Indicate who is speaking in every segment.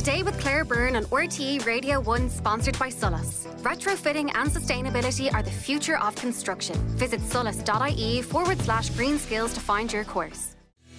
Speaker 1: Today with Claire Byrne on RTE Radio 1, sponsored by Sullus. Retrofitting and sustainability are the future of construction. Visit sullus.ie/green skills to find your course.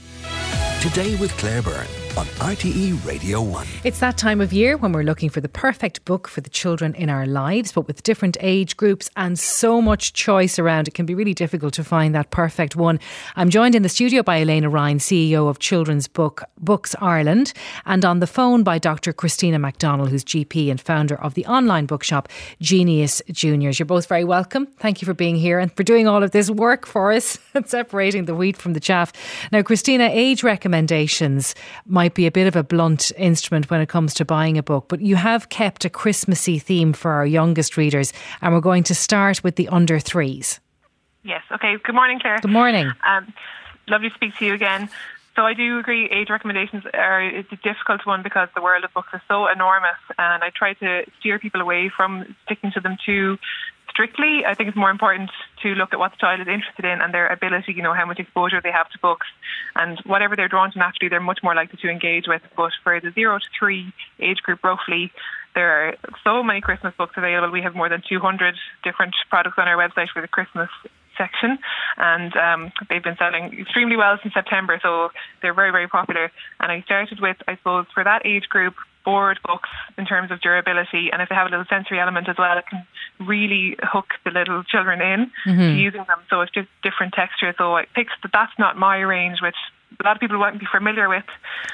Speaker 2: Today with Claire Byrne on RTE Radio 1.
Speaker 3: It's that time of year when we're looking for the perfect book for the children in our lives, but with different age groups and so much choice around, it can be really difficult to find that perfect one. I'm joined in the studio by Elena Ryan, CEO of Children's Books Ireland, and on the phone by Dr. Christina MacDonald, who's GP and founder of the online bookshop Genius Juniors. You're both very welcome. Thank you for being here and for doing all of this work for us and separating the wheat from the chaff. Now, Christina, age recommendations might be a bit of a blunt instrument when it comes to buying a book, but you have kept a Christmassy theme for our youngest readers, and we're going to start with the under threes.
Speaker 4: Yes, okay. Good morning, Claire.
Speaker 3: Good morning.
Speaker 4: Lovely to speak to you again. So I do agree age recommendations it's a difficult one because the world of books is so enormous, and I try to steer people away from sticking to them too strictly. I think it's more important to look at what the child is interested in and their ability, how much exposure they have to books, and whatever they're drawn to naturally, they're much more likely to engage with. But for the 0 to 3 age group roughly, there are so many Christmas books available. We have more than 200 different products on our website for the Christmas section, and they've been selling extremely well since September, so they're very, very popular. And I started with, I suppose, for that age group, board books in terms of durability, and if they have a little sensory element as well, it can really hook the little children in to using them. So it's just different textures. So I picked That's Not My Range, which a lot of people won't be familiar with.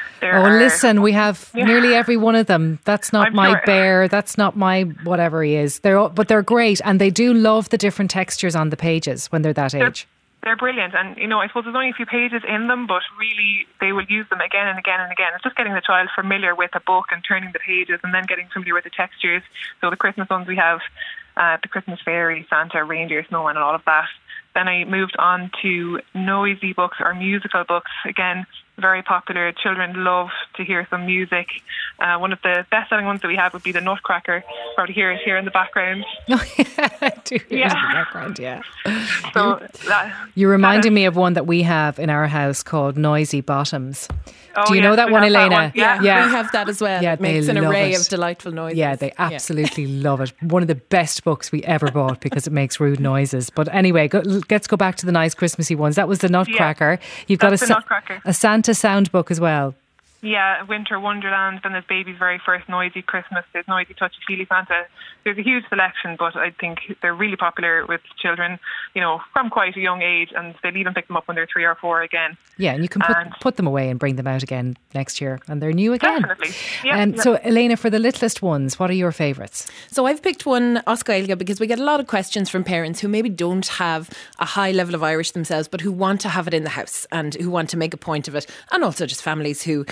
Speaker 3: Listen, we have nearly every one of them. That's Not My Bear, That's Not My whatever he is. But they're great, and they do love the different textures on the pages when they're that age.
Speaker 4: They're brilliant, and I suppose there's only a few pages in them, but really they will use them again and again and again. It's just getting the child familiar with a book and turning the pages and then getting familiar with the textures. So the Christmas ones we have, the Christmas fairy, Santa, reindeer, snowman and all of that. Then I moved on to noisy books or musical books. Again, very popular. Children love to hear some music. One of the best-selling ones that we have would be The Nutcracker. Probably hear it here in the background.
Speaker 3: Oh, yeah, I do hear it in the background, yeah.
Speaker 4: So
Speaker 3: you're reminding me of one that we have in our house called Noisy Bottoms. Do you know that one, Elena?
Speaker 5: That one. Yeah, we have that as well. Yeah, it makes an array of delightful noises.
Speaker 3: Yeah, they absolutely love it. One of the best books we ever bought because it makes rude noises. But anyway, let's go back to the nice Christmassy ones. That was The Nutcracker. You've got a Santa sound book as well.
Speaker 4: Yeah, Winter Wonderland, then there's Baby's Very First Noisy Christmas, there's Noisy Touchy Feely Santa. There's a huge selection, but I think they're really popular with children, from quite a young age, and they'll even pick them up when they're 3 or 4 again.
Speaker 3: Yeah, and you can put them away and bring them out again next year, and they're new again.
Speaker 4: Definitely. Yeah,
Speaker 3: So, Elena, for the littlest ones, what are your favourites?
Speaker 5: So I've picked one, Oscailga, because we get a lot of questions from parents who maybe don't have a high level of Irish themselves, but who want to have it in the house and who want to make a point of it, and also just families who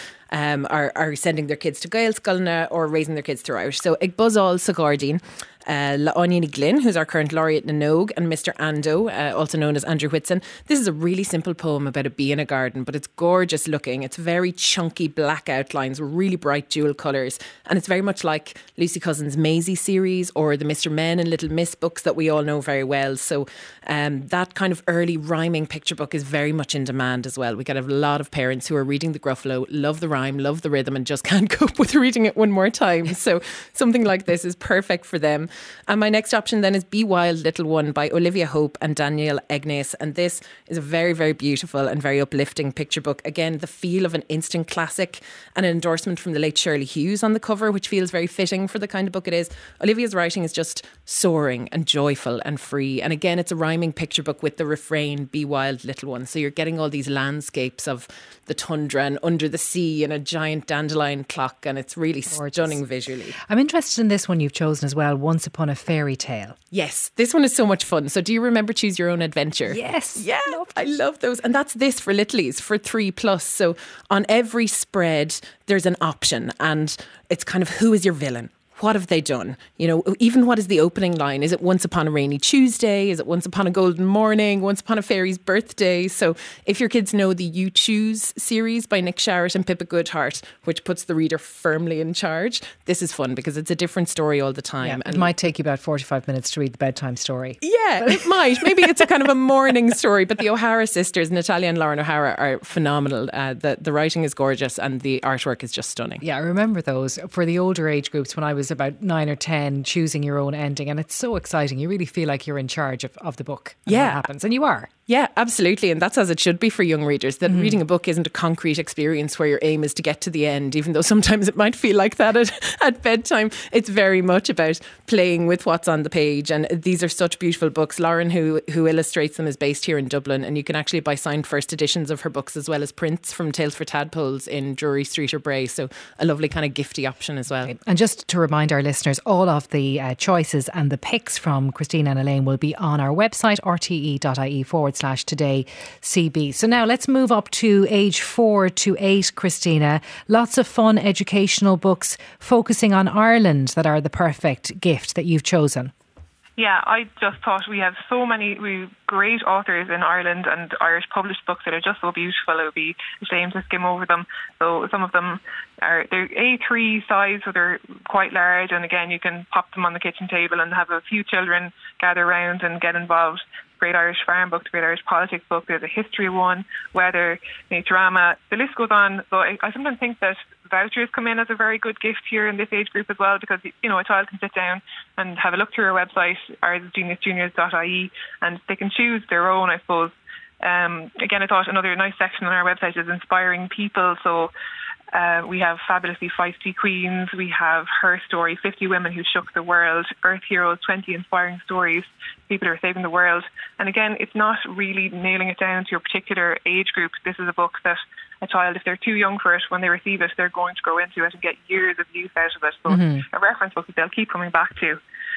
Speaker 5: are sending their kids to Gael Sculna or raising their kids through Irish. So Ag Buzzall Sagardine, Laonini Glynn, who's our current laureate in Nogue, and Mr. Ando, also known as Andrew Whitson. This is a really simple poem about a bee in a garden, but it's gorgeous looking. It's very chunky black outlines, really bright jewel colours, and it's very much like Lucy Cousins' Maisie series or the Mr. Men and Little Miss books that we all know very well. So that kind of early rhyming picture book is very much in demand as well. We get a lot of parents who are reading the Gruffalo, love the rhyme, love the rhythm, and just can't cope with reading it one more time. So something like this is perfect for them. And my next option then is Be Wild Little One by Olivia Hope and Danielle Egnes. And this is a very, very beautiful and very uplifting picture book. Again, the feel of an instant classic and an endorsement from the late Shirley Hughes on the cover, which feels very fitting for the kind of book it is. Olivia's writing is just soaring and joyful and free. And again, it's a rhyming picture book with the refrain, Be Wild Little One. So you're getting all these landscapes of the tundra and under the sea and a giant dandelion clock. And it's really stunning visually.
Speaker 3: I'm interested in this one you've chosen as well, Once Upon a Fairy Tale.
Speaker 5: Yes, this one is so much fun. So do you remember Choose Your Own Adventure?
Speaker 3: Yes.
Speaker 5: Yeah, I love those. And that's this for littlies, for 3+. So on every spread, there's an option, and it's kind of who is your villain? what have they done? You know, even what is the opening line? Is it once upon a rainy Tuesday? Is it once upon a golden morning? Once upon a fairy's birthday? So if your kids know the You Choose series by Nick Sharratt and Pippa Goodhart, which puts the reader firmly in charge, this is fun because it's a different story all the time.
Speaker 3: Yeah, and it might take you about 45 minutes to read the bedtime story.
Speaker 5: Yeah, it might. Maybe it's a kind of a morning story, but the O'Hara sisters, Natalia and Lauren O'Hara, are phenomenal. The writing is gorgeous and the artwork is just stunning.
Speaker 3: Yeah, I remember those for the older age groups when I was about 9 or 10, choosing your own ending. And it's so exciting. You really feel like you're in charge of the book. And what happens. And you are.
Speaker 5: Yeah, absolutely. And that's as it should be for young readers, that reading a book isn't a concrete experience where your aim is to get to the end, even though sometimes it might feel like that at bedtime. It's very much about playing with what's on the page. And these are such beautiful books. Lauren, who illustrates them, is based here in Dublin. And you can actually buy signed first editions of her books as well as prints from Tales for Tadpoles in Drury Street or Bray. So a lovely kind of gifty option as well.
Speaker 3: And just to remind our listeners, all of the choices and the picks from Christina and Elaine will be on our website, rte.ie/today CB. So now let's move up to age 4 to 8, Christina. Lots of fun educational books focusing on Ireland that are the perfect gift that you've chosen.
Speaker 4: Yeah, I just thought we have so many great authors in Ireland and Irish published books that are just so beautiful. It would be a shame to skim over them. So some of them they're A3 size, so they're quite large. And again, you can pop them on the kitchen table and have a few children gather around and get involved. Great Irish Farm book, the Great Irish Politics book, there's a history one, weather, drama, the list goes on. So I sometimes think that vouchers come in as a very good gift here in this age group as well, because a child can sit down and have a look through our website, ourgeniusjuniors.ie, and they can choose their own, I suppose. Again, I thought another nice section on our website is inspiring people. So we have Fabulously Feisty Queens, we have Her Story, 50 Women Who Shook the World, Earth Heroes, 20 Inspiring Stories, People Who Are Saving the World. And again, it's not really nailing it down to your particular age group. This is a book that a child, if they're too young for it, when they receive it, they're going to grow into it and get years of use out of it. So a reference book that they'll keep coming back to.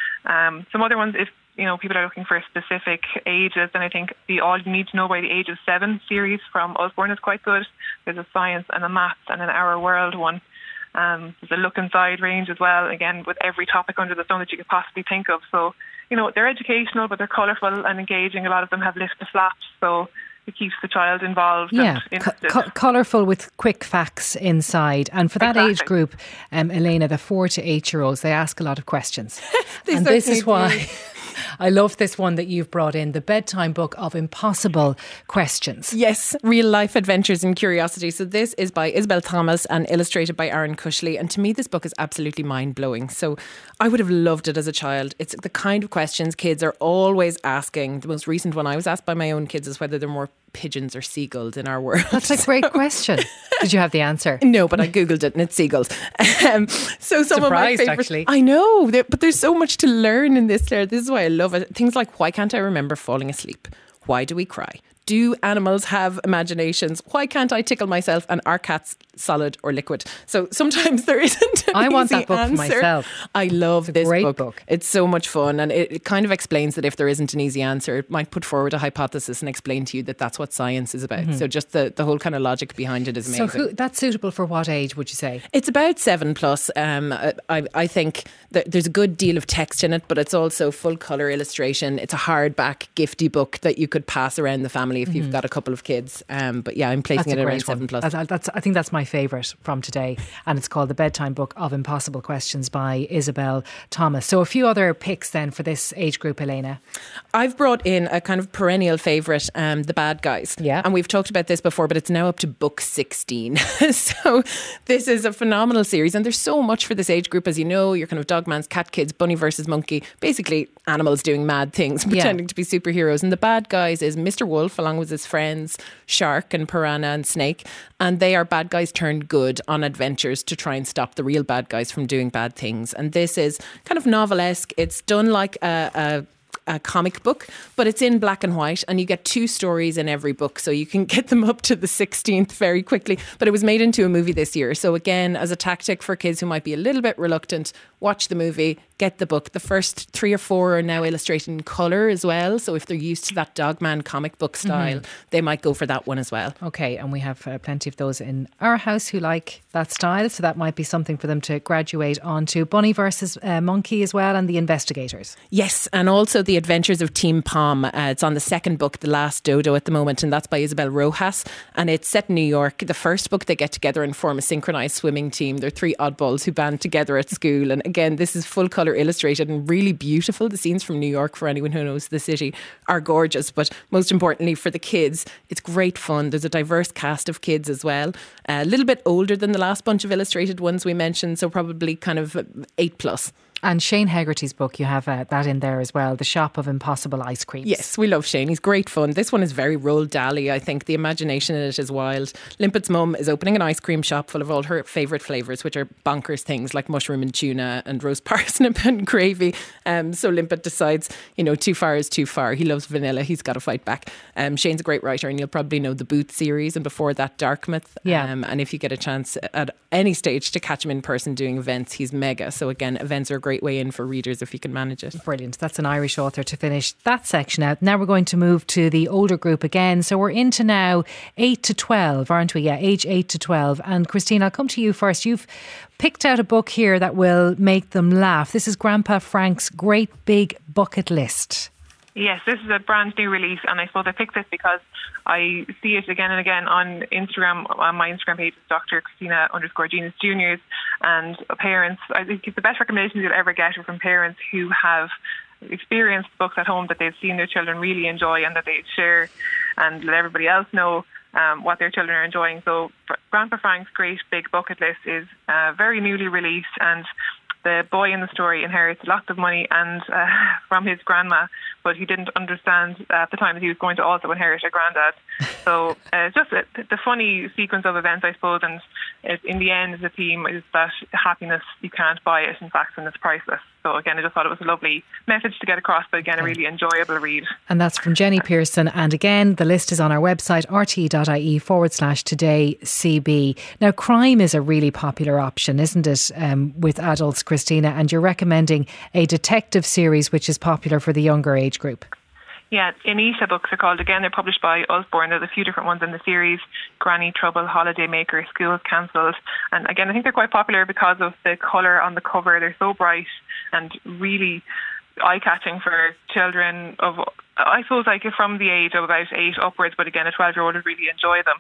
Speaker 4: Some other ones, if people are looking for specific ages, then I think the All You Need to Know by the Age of 7 series from Osborne is quite good. There's a science and a maths and an Our World one. There's a Look Inside range as well, again, with every topic under the sun that you could possibly think of. So, they're educational, but they're colourful and engaging. A lot of them have lift the flaps, so it keeps the child involved.
Speaker 3: Yeah,
Speaker 4: and
Speaker 3: colourful with quick facts inside. And for that age group, Elena, the 4 to 8 year olds, they ask a lot of questions. And this is why I love this one that you've brought in, the bedtime book of impossible questions.
Speaker 5: Yes, real life adventures and curiosity. So this is by Isabel Thomas and illustrated by Aaron Cushley. And to me, this book is absolutely mind-blowing. So I would have loved it as a child. It's the kind of questions kids are always asking. The most recent one I was asked by my own kids is whether they're more pigeons or seagulls in our world.
Speaker 3: That's a great question. Did you have the answer?
Speaker 5: No, but I googled it and it's seagulls. So some
Speaker 3: Surprised,
Speaker 5: of my favourites,
Speaker 3: actually.
Speaker 5: I know, but there's so much to learn in this, Claire. This is why I love it. Things like, why can't I remember falling asleep? Why do we cry? Do animals have imaginations? Why can't I tickle myself? And are cats solid or liquid? So sometimes there isn't an
Speaker 3: I want
Speaker 5: easy
Speaker 3: that book
Speaker 5: answer.
Speaker 3: for myself.
Speaker 5: I love this
Speaker 3: great
Speaker 5: book. It's so much fun, and it kind of explains that if there isn't an easy answer, it might put forward a hypothesis and explain to you that that's what science is about. So just the whole kind of logic behind it is amazing.
Speaker 3: So that's suitable for what age, would you say?
Speaker 5: It's about 7+. I think that there's a good deal of text in it, but it's also full colour illustration. It's a hardback, gifty book that you could pass around the family if you've got a couple of kids. But yeah, I'm placing it around 7+.
Speaker 3: I think that's my favourite from today, and it's called The Bedtime Book of Impossible Questions by Isabel Thomas. So a few other picks then for this age group, Elena.
Speaker 5: I've brought in a kind of perennial favourite, The Bad Guys.
Speaker 3: Yeah.
Speaker 5: And we've talked about this before, but it's now up to book 16. So this is a phenomenal series, and there's so much for this age group. As you know, you're kind of Dogman's Cat Kids, Bunny versus Monkey, basically animals doing mad things, pretending to be superheroes. And The Bad Guys is Mr. Wolf along with his friends Shark and Piranha and Snake, and they are bad guys turned good on adventures to try and stop the real bad guys from doing bad things. And this is kind of novelesque. It's done like a a comic book, but it's in black and white, and you get 2 stories in every book, so you can get them up to the 16th very quickly. But it was made into a movie this year. So again, as a tactic for kids who might be a little bit reluctant, watch the movie, get the book. The first 3 or 4 are now illustrated in colour as well. So if they're used to that Dogman comic book style, they might go for that one as well.
Speaker 3: Okay, and we have plenty of those in our house who like that style. So that might be something for them to graduate onto. Bunny versus Monkey as well, and The Investigators.
Speaker 5: Yes, and also The Adventures of Team Pom. It's on the second book, The Last Dodo, at the moment, and that's by Isabel Rojas. And it's set in New York. The first book, they get together and form a synchronised swimming team. They're 3 oddballs who band together at school. And again, this is full colour illustrated and really beautiful. The scenes from New York, for anyone who knows the city, are gorgeous. But most importantly for the kids, it's great fun. There's a diverse cast of kids as well. A little bit older than the last bunch of illustrated ones we mentioned, so probably kind of 8+.
Speaker 3: And Shane Hegarty's book, you have that in there as well, The Shop of Impossible Ice Creams.
Speaker 5: Yes, we love Shane. He's great fun. This one is very Roald Dahl-y. I think the imagination in it is wild. Limpet's mum is opening an ice cream shop full of all her favourite flavours, which are bonkers things like mushroom and tuna and roast parsnip and gravy. So Limpet decides, too far is too far. He loves vanilla. He's got to fight back. Shane's a great writer, and you'll probably know the Booth series, and before that, Darkmouth.
Speaker 3: Yeah.
Speaker 5: And if you get a chance at any stage to catch him in person doing events, he's mega. So again, events are a great way in for readers if you can manage it.
Speaker 3: Brilliant. That's an Irish author to finish that section out. Now we're going to move to the older group again. So we're into now 8 to 12, aren't we? Yeah, age 8 to 12. And Christine, I'll come to you first. You've picked out a book here that will make them laugh. This is Grandpa Frank's Great Big Bucket List.
Speaker 4: Yes, this is a brand new release, and I suppose I picked this because I see it again and again on Instagram. On my Instagram page is Dr. Christina_Genius Juniors, and parents. I think it's the best recommendations you'll ever get are from parents who have experienced books at home that they've seen their children really enjoy, and that they share and let everybody else know what their children are enjoying. So Grandpa Frank's Great Big Bucket List is very newly released, and the boy in the story inherits lots of money and from his grandma, but he didn't understand at the time that he was going to also inherit a granddad. So just the funny sequence of events, I suppose, and in the end, the theme is that happiness, you can't buy it, in fact, and it's priceless. So again, I just thought it was a lovely message to get across, but again, a really enjoyable read.
Speaker 3: And that's from Jenny Pearson. And again, the list is on our website, rte.ie/today-CB. Now, crime is a really popular option, isn't it, with adults, Christina? And you're recommending a detective series which is popular for the younger age group.
Speaker 4: Yeah, Inisha books are called. Again, they're published by Usborne. There's a few different ones in the series: Granny Trouble, Holiday Maker, School's Cancelled. And again, I think they're quite popular because of the colour on the cover. They're so bright and really eye-catching for children of, I suppose, like from the age of about 8 upwards. But again, a 12-year-old would really enjoy them.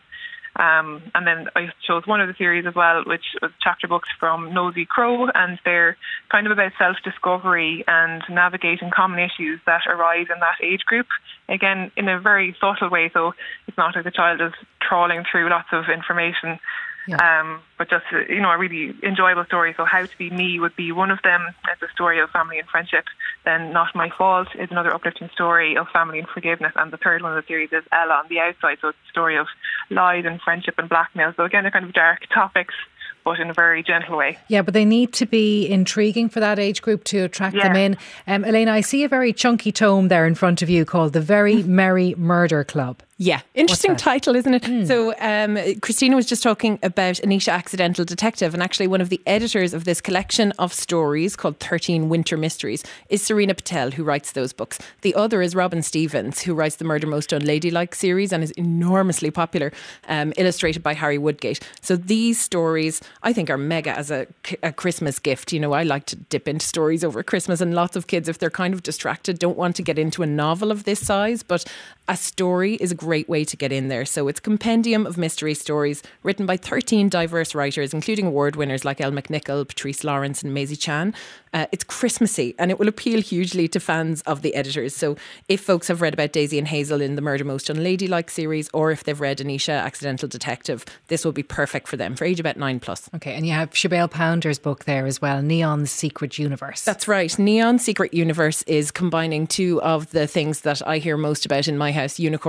Speaker 4: And then I chose one of the series as well, which was chapter books from Nosy Crow, and they're kind of about self-discovery and navigating common issues that arise in that age group. Again, in a very subtle way, so it's not like the child is trawling through lots of information. Yeah. But just, a really enjoyable story. So How to Be Me would be one of them. It's a story of family and friendship. Then Not My Fault is another uplifting story of family and forgiveness. And the third one of the series is Ella on the Outside. So it's a story of lies and friendship and blackmail. So again, they're kind of dark topics, but in a very gentle way.
Speaker 3: Yeah, but they need to be intriguing for that age group to attract them in. Elena, I see a very chunky tome there in front of you called The Very Merry Murder Club.
Speaker 5: Yeah, interesting title, isn't it? So Christina was just talking about Anisha Accidental Detective, and actually one of the editors of this collection of stories called 13 Winter Mysteries is Serena Patel, who writes those books. The other is Robin Stevens, who writes the Murder Most Unladylike series and is enormously popular, illustrated by Harry Woodgate. So these stories, I think, are mega as a Christmas gift. I like to dip into stories over Christmas, and lots of kids, if they're kind of distracted, don't want to get into a novel of this size, but a story is a great way to get in there. So it's a compendium of mystery stories written by 13 diverse writers, including award winners like Elle McNichol, Patrice Lawrence and Maisie Chan. It's Christmassy, and it will appeal hugely to fans of the editors. So if folks have read about Daisy and Hazel in the Murder Most Unladylike series, or if they've read Anisha Accidental Detective, this will be perfect for them, for age about 9+.
Speaker 3: Okay, and you have Shabelle Pounder's book there as well, Neon's Secret Universe.
Speaker 5: That's right. Neon's Secret Universe is combining two of the things that I hear most about in my house, unicorns and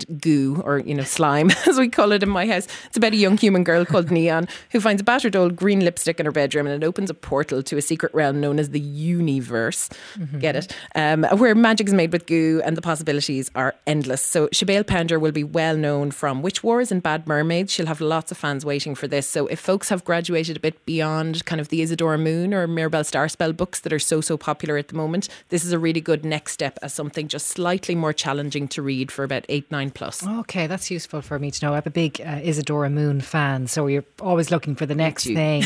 Speaker 5: goo, or, slime, as we call it in my house. It's about a young human girl called Neon who finds a battered old green lipstick in her bedroom, and it opens a portal to a secret realm known as the Universe. Get it? Where magic is made with goo and the possibilities are endless. So Siobhán Pounder will be well known from Witch Wars and Bad Mermaids. She'll have lots of fans waiting for this. So if folks have graduated a bit beyond kind of the Isadora Moon or Mirabelle Starspell books that are so popular at the moment, this is a really good next step as something just slightly more challenging to read for about 8-9 plus.
Speaker 3: Okay, that's useful for me to know. I'm a big Isadora Moon fan, so you're always looking for the next thing.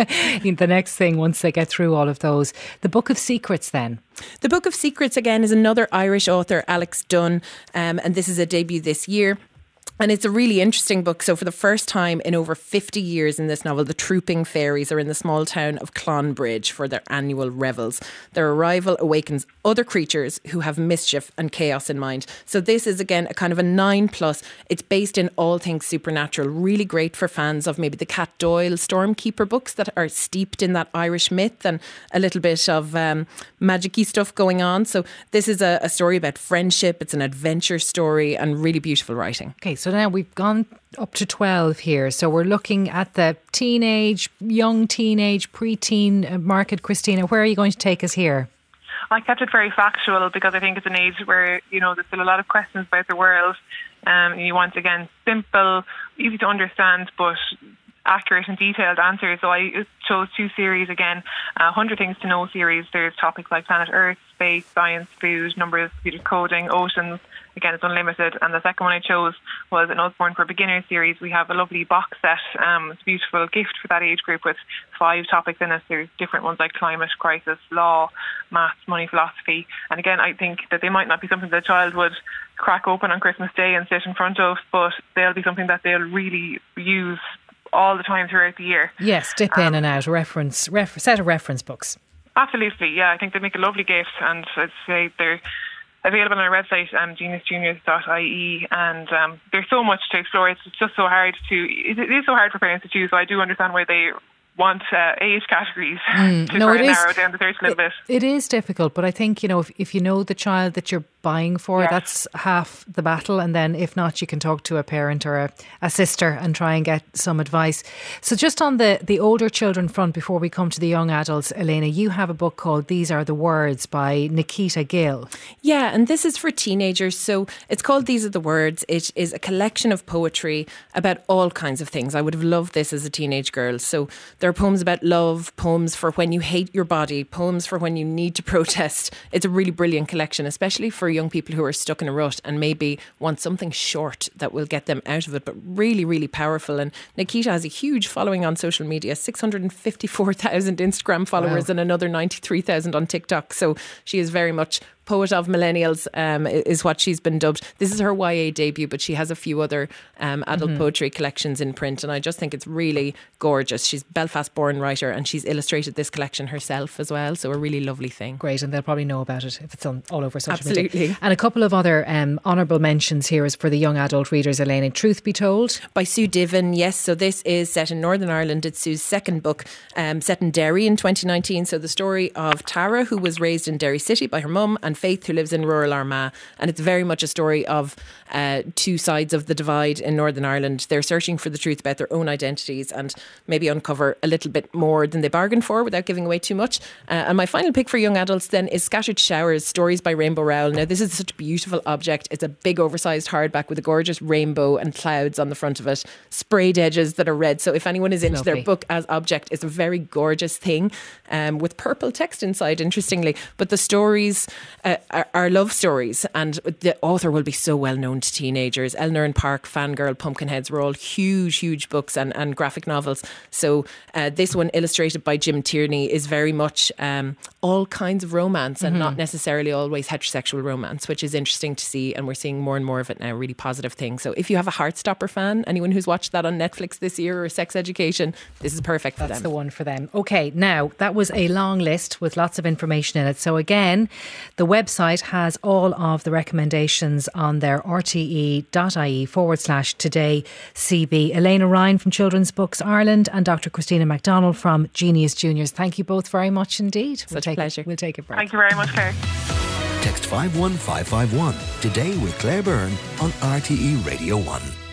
Speaker 3: The next thing once they get through all of those. The Book of Secrets then.
Speaker 5: The Book of Secrets, again, is another Irish author, Alex Dunn, and this is a debut this year. And it's a really interesting book. So for the first time in over 50 years in this novel, the Trooping Fairies are in the small town of Clonbridge for their annual revels. Their arrival awakens other creatures who have mischief and chaos in mind. So this is, again, a kind of a 9+. It's based in all things supernatural. Really great for fans of maybe the Cat Doyle Stormkeeper books that are steeped in that Irish myth and a little bit of magic-y stuff going on. So this is a story about friendship. It's an adventure story and really beautiful writing.
Speaker 3: Okay, so now we've gone up to 12 here. So we're looking at the teenage, young teenage, pre-teen market. Christina, where are you going to take us here?
Speaker 4: I kept it very factual because I think it's an age where, there's still a lot of questions about the world. You want, again, simple, easy to understand, but accurate and detailed answers. So I chose 2 series again, 100 Things to Know series. There's topics like planet Earth, space, science, food, numbers, computer coding, oceans. Again, it's unlimited. And the second one I chose was an Usborne for Beginners series. We have a lovely box set. It's a beautiful gift for that age group with 5 topics in it. There's different ones like climate, crisis, law, maths, money, philosophy. And again, I think that they might not be something that a child would crack open on Christmas Day and sit in front of, but they'll be something that they'll really use all the time throughout the year.
Speaker 3: Yes, dip in and out, set of reference books.
Speaker 4: Absolutely, yeah. I think they make a lovely gift, and I'd say they're available on our website, geniusjuniors.ie, and there's so much to explore. It's just so hard it is so hard for parents to choose, so I do understand why they want age categories to try and narrow down the search a little bit.
Speaker 3: It is difficult, but I think, if you know the child that you're buying for, that's half the battle. And then if not, you can talk to a parent or a sister and try and get some advice. So just on the older children front, before we come to the young adults, Elena, you have a book called These Are the Words by Nikita Gill.
Speaker 5: Yeah, and this is for teenagers. So it's called These Are the Words. It is a collection of poetry about all kinds of things. I would have loved this as a teenage girl. So there are poems about love, poems for when you hate your body, poems for when you need to protest. It's a really brilliant collection, especially for young people who are stuck in a rut and maybe want something short that will get them out of it, but really, really powerful. And Nikita has a huge following on social media, 654,000 Instagram followers and another 93,000 on TikTok. So she is very much poet of millennials, is what she's been dubbed. This is her YA debut, but she has a few other adult poetry collections in print, and I just think it's really gorgeous. She's a Belfast-born writer, and she's illustrated this collection herself as well, so a really lovely thing.
Speaker 3: Great, and they'll probably know about it if it's on all over social
Speaker 5: Absolutely.
Speaker 3: media. And a couple of other honourable mentions here is for the young adult readers, Elaine. Truth Be Told?
Speaker 5: By Sue Diven, yes. So this is set in Northern Ireland. It's Sue's second book, set in Derry in 2019. So the story of Tara, who was raised in Derry City by her mum, and Faith, who lives in rural Armagh. And it's very much a story of 2 sides of the divide in Northern Ireland. They're searching for the truth about their own identities and maybe uncover a little bit more than they bargained for without giving away too much. And my final pick for young adults then is Scattered Showers, Stories by Rainbow Rowell. Now this is such a beautiful object. It's a big oversized hardback with a gorgeous rainbow and clouds on the front of it, sprayed edges that are red. So if anyone is into their book as object, it's a very gorgeous thing with purple text inside, interestingly. But the stories are love stories, and the author will be so well known to teenagers. Eleanor and Park, Fangirl, Pumpkinheads were all huge books and graphic novels. So this one, illustrated by Jim Tierney, is very much all kinds of romance and not necessarily always heterosexual romance, which is interesting to see, and we're seeing more and more of it now. Really positive thing. So if you have a Heartstopper fan, anyone who's watched that on Netflix this year, or Sex Education, this is perfect for them.
Speaker 3: That's the one for them. Okay, now that was a long list with lots of information in it. So again, the website has all of the recommendations on their rte.ie/today CB. Elena Ryan from Children's Books Ireland and Dr. Christina McDonald from Genius Juniors. Thank you both very much indeed.
Speaker 5: Such a pleasure.
Speaker 3: We'll take a break.
Speaker 4: Thank you very much, Claire.
Speaker 2: Text 51551. Today with Claire Byrne on RTE Radio 1.